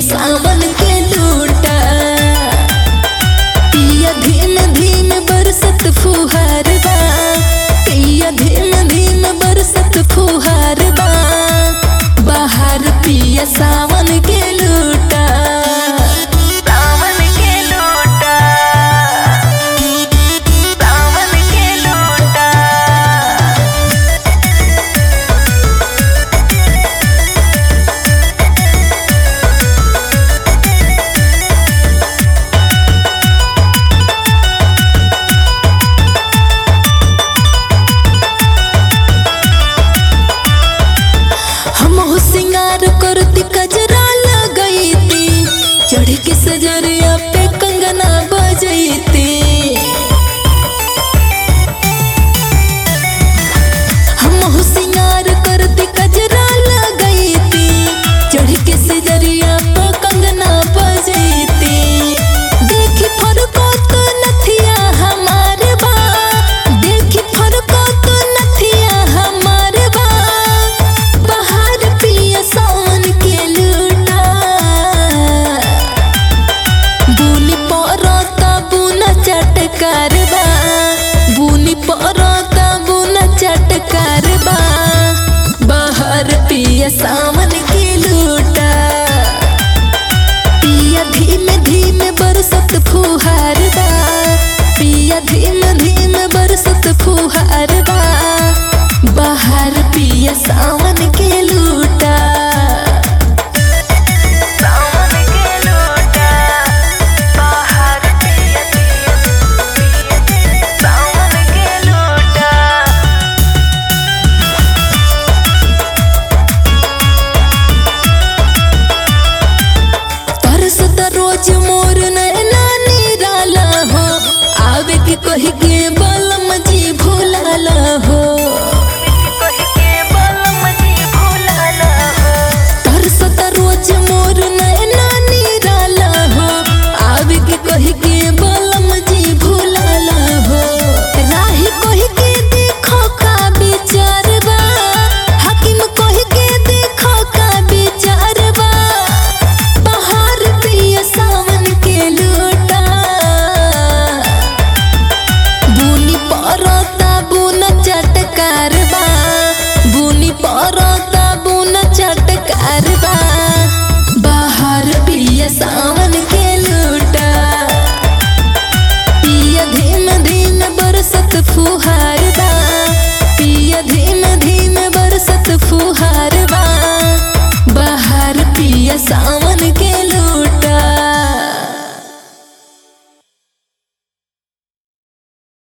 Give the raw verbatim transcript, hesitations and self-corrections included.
सावन के लूटा पिया धीम धीम बरसत फुहार बा पिया धीम धीम बरसत फुहार बा बाहर पिया सावन के लूटा सावन के लूटा सावन के लूटा हम सिंगार करती कजरा लगईती चढ़ के सजरिया पे कंगना बजैती हम सिंगार करती कजरा लगईती चढ़ के सजरिया पे कंगना बजैती देखी फरको तो नथिया हमारे बा देखी फरको तो नथिया हमारे बा बाहर पिया सावन के लूटा बुनी परता बुना चटकार बा बुनी परता बुना चटकार बा बाहर पिया सावन के लूटा पिया धीम धीम बरसत फुहार बा पिया धीम धीम बरसत फुहार बा बाहर पिया सावन के लूटा सावन के लूटा बाहर पिया सावन के लूटा तरसत रोज मोर नैना निराला हो आवे के कही के बलम जी भोलाला हो